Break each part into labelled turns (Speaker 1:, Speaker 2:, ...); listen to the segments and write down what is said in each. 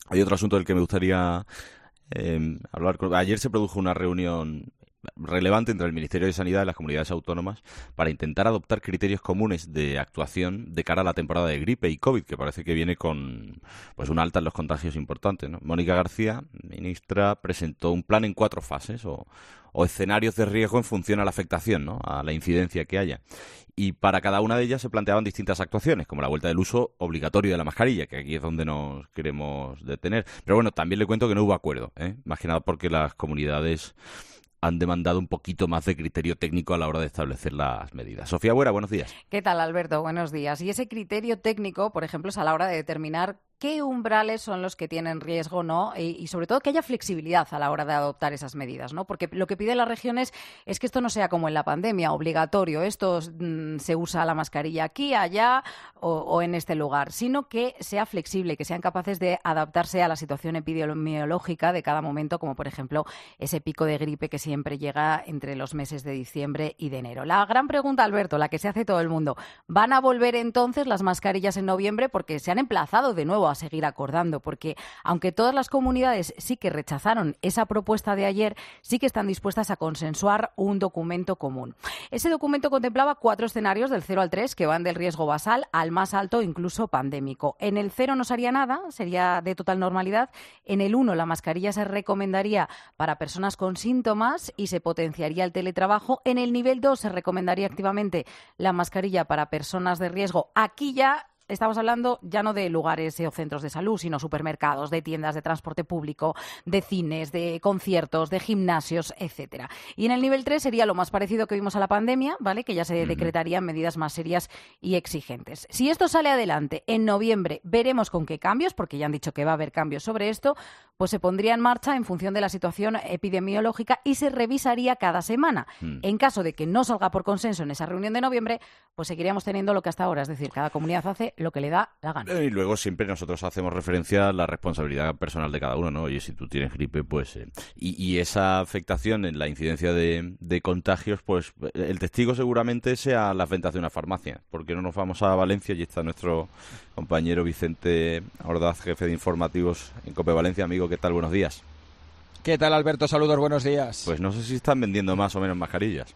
Speaker 1: Hay otro asunto del que me gustaría hablar. Ayer se produjo una reunión relevante entre el Ministerio de Sanidad y las comunidades autónomas para intentar adoptar criterios comunes de actuación de cara a la temporada de gripe y COVID, que parece que viene con pues una alta en los contagios importante, ¿no? Mónica García, ministra, presentó un plan en 4 fases o escenarios de riesgo en función a la afectación, ¿no? A la incidencia que haya. Y para cada una de ellas se planteaban distintas actuaciones, como la vuelta del uso obligatorio de la mascarilla, que aquí es donde nos queremos detener. Pero bueno, también le cuento que no hubo acuerdo, ¿eh? Más que nada porque las comunidades han demandado un poquito más de criterio técnico a la hora de establecer las medidas. Sofía Buera, buenos días.
Speaker 2: ¿Qué tal, Alberto? Buenos días. Y ese criterio técnico, por ejemplo, es a la hora de determinar qué umbrales son los que tienen riesgo, ¿no? Y sobre todo que haya flexibilidad a la hora de adoptar esas medidas, ¿no? Porque lo que piden las regiones es que esto no sea como en la pandemia, obligatorio. Esto se usa la mascarilla aquí, allá o en este lugar, sino que sea flexible, que sean capaces de adaptarse a la situación epidemiológica de cada momento, como por ejemplo ese pico de gripe que siempre llega entre los meses de diciembre y de enero. La gran pregunta, Alberto, la que se hace todo el mundo, ¿van a volver entonces las mascarillas en noviembre? Porque se han emplazado de nuevo a seguir acordando, porque aunque todas las comunidades sí que rechazaron esa propuesta de ayer, sí que están dispuestas a consensuar un documento común. Ese documento contemplaba 4 escenarios del 0 al 3 que van del riesgo basal al más alto, incluso pandémico. En el 0 no se haría nada, sería de total normalidad. En el 1 la mascarilla se recomendaría para personas con síntomas y se potenciaría el teletrabajo. En el nivel 2 se recomendaría activamente la mascarilla para personas de riesgo. Aquí ya estamos hablando ya no de lugares o centros de salud, sino supermercados, de tiendas de transporte público, de cines, de conciertos, de gimnasios, etcétera. Y en el nivel 3 sería lo más parecido que vimos a la pandemia, ¿vale? Que ya se decretarían medidas más serias y exigentes. Si esto sale adelante en noviembre, veremos con qué cambios, porque ya han dicho que va a haber cambios sobre esto, pues se pondría en marcha en función de la situación epidemiológica y se revisaría cada semana. En caso de que no salga por consenso en esa reunión de noviembre, pues seguiríamos teniendo lo que hasta ahora, es decir, cada comunidad hace lo que le da la gana.
Speaker 1: Y luego siempre nosotros hacemos referencia a la responsabilidad personal de cada uno, ¿no? Oye, si tú tienes gripe, pues... Y esa afectación en la incidencia de contagios, pues el testigo seguramente sea las ventas de una farmacia, porque no nos vamos a Valencia y está nuestro compañero Vicente Ordaz, jefe de informativos en COPE Valencia. Amigo, ¿qué tal? Buenos días.
Speaker 3: ¿Qué tal, Alberto? Saludos, buenos días.
Speaker 1: Pues no sé si están vendiendo más o menos mascarillas.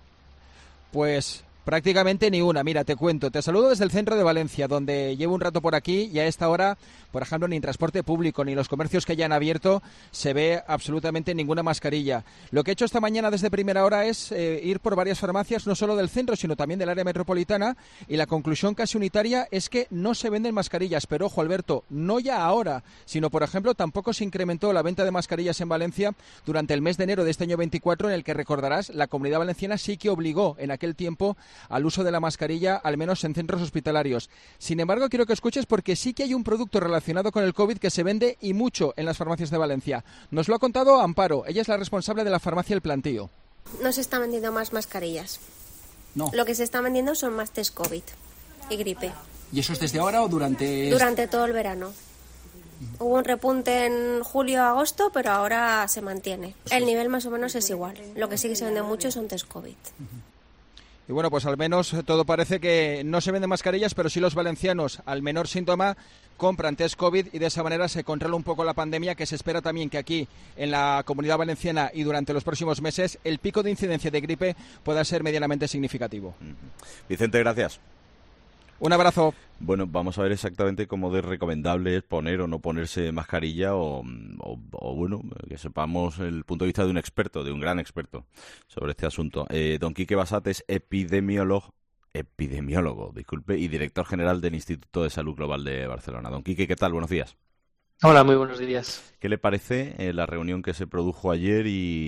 Speaker 3: Pues prácticamente ni una. Mira, te cuento. Te saludo desde el centro de Valencia, donde llevo un rato por aquí y a esta hora, por ejemplo, ni en transporte público ni los comercios que hayan abierto se ve absolutamente ninguna mascarilla. Lo que he hecho esta mañana desde primera hora es ir por varias farmacias, no solo del centro, sino también del área metropolitana, y la conclusión casi unitaria es que no se venden mascarillas. Pero ojo, Alberto, no ya ahora, sino, por ejemplo, tampoco se incrementó la venta de mascarillas en Valencia durante el mes de enero de este año 24, en el que, recordarás, la Comunidad Valenciana sí que obligó en aquel tiempo al uso de la mascarilla, al menos en centros hospitalarios. Sin embargo, quiero que escuches porque sí que hay un producto relacionado con el COVID que se vende y mucho en las farmacias de Valencia. Nos lo ha contado Amparo, ella es la responsable de la farmacia El Plantío.
Speaker 4: No se están vendiendo más mascarillas.
Speaker 3: No.
Speaker 4: Lo que se está vendiendo son más test COVID y gripe.
Speaker 3: ¿Y eso es desde ahora o durante...?
Speaker 4: Durante todo el verano. Hubo un repunte en julio-agosto, pero ahora se mantiene. El nivel más o menos es igual. Lo que sí que se vende mucho son test COVID.
Speaker 3: Y bueno, pues al menos todo parece que no se venden mascarillas, pero sí los valencianos, al menor síntoma, compran test COVID y de esa manera se controla un poco la pandemia, que se espera también que aquí en la Comunidad Valenciana y durante los próximos meses el pico de incidencia de gripe pueda ser medianamente significativo.
Speaker 1: Vicente, gracias.
Speaker 3: Un abrazo.
Speaker 1: Bueno, vamos a ver exactamente cómo de recomendable es poner o no ponerse mascarilla o bueno, que sepamos el punto de vista de un experto, de un gran experto sobre este asunto. Don Quique Bassat es epidemiólogo, disculpe, y director general del Instituto de Salud Global de Barcelona. Don Quique, ¿qué tal? Buenos días.
Speaker 5: Hola, muy buenos días.
Speaker 1: ¿Qué le parece la reunión que se produjo ayer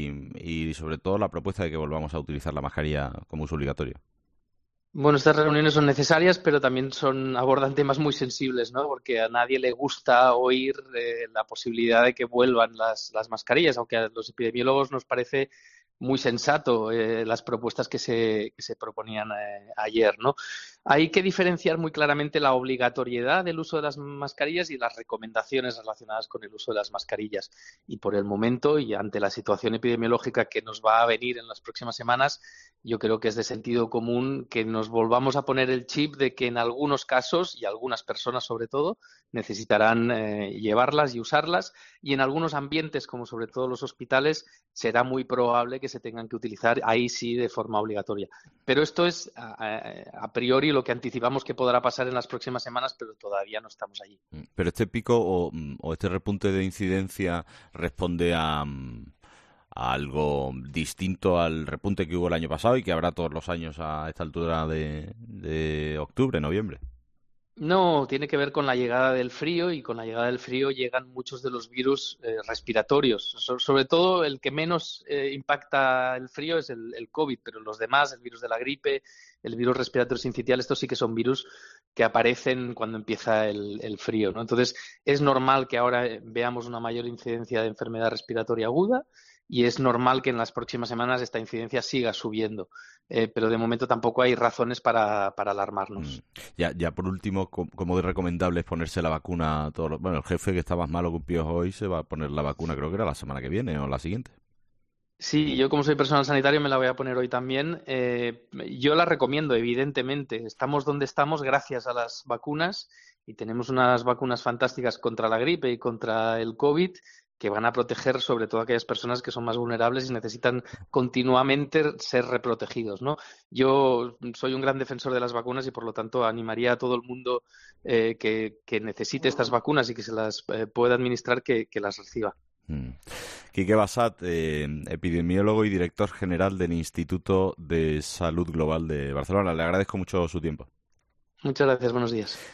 Speaker 1: y sobre todo la propuesta de que volvamos a utilizar la mascarilla como uso obligatorio?
Speaker 5: Bueno, estas reuniones son necesarias, pero también abordan temas muy sensibles, ¿no? Porque a nadie le gusta oír la posibilidad de que vuelvan las mascarillas, aunque a los epidemiólogos nos parece muy sensato las propuestas que se proponían ayer, ¿no? Hay que diferenciar muy claramente la obligatoriedad del uso de las mascarillas y las recomendaciones relacionadas con el uso de las mascarillas. Y por el momento, y ante la situación epidemiológica que nos va a venir en las próximas semanas, yo creo que es de sentido común que nos volvamos a poner el chip de que en algunos casos, y algunas personas sobre todo, necesitarán llevarlas y usarlas, y en algunos ambientes, como sobre todo los hospitales, será muy probable que se tengan que utilizar ahí sí de forma obligatoria. Pero esto es a priori lo que anticipamos que podrá pasar en las próximas semanas, pero todavía no estamos allí.
Speaker 1: Pero este pico o este repunte de incidencia responde a algo distinto al repunte que hubo el año pasado y que habrá todos los años a esta altura de octubre, noviembre.
Speaker 5: No, tiene que ver con la llegada del frío, y con la llegada del frío llegan muchos de los virus respiratorios. Sobre todo el que menos impacta el frío es el COVID, pero los demás, el virus de la gripe, el virus respiratorio sincitial, estos sí que son virus que aparecen cuando empieza el frío, ¿no? Entonces, es normal que ahora veamos una mayor incidencia de enfermedad respiratoria aguda, y es normal que en las próximas semanas esta incidencia siga subiendo. Pero de momento tampoco hay razones para alarmarnos.
Speaker 1: Ya por último, ¿cómo de recomendable es ponerse la vacuna? Bueno, el jefe que está más malo que un piojo hoy se va a poner la vacuna, creo que era la semana que viene o la siguiente.
Speaker 5: Sí, yo como soy personal sanitario me la voy a poner hoy también. Yo la recomiendo, evidentemente. Estamos donde estamos gracias a las vacunas, y tenemos unas vacunas fantásticas contra la gripe y contra el COVID, que van a proteger sobre todo a aquellas personas que son más vulnerables y necesitan continuamente ser reprotegidos, ¿no? Yo soy un gran defensor de las vacunas y por lo tanto animaría a todo el mundo que necesite estas vacunas y que se las pueda administrar que las reciba.
Speaker 1: Quique Bassat, epidemiólogo y director general del Instituto de Salud Global de Barcelona. Le agradezco mucho su tiempo.
Speaker 5: Muchas gracias, buenos días.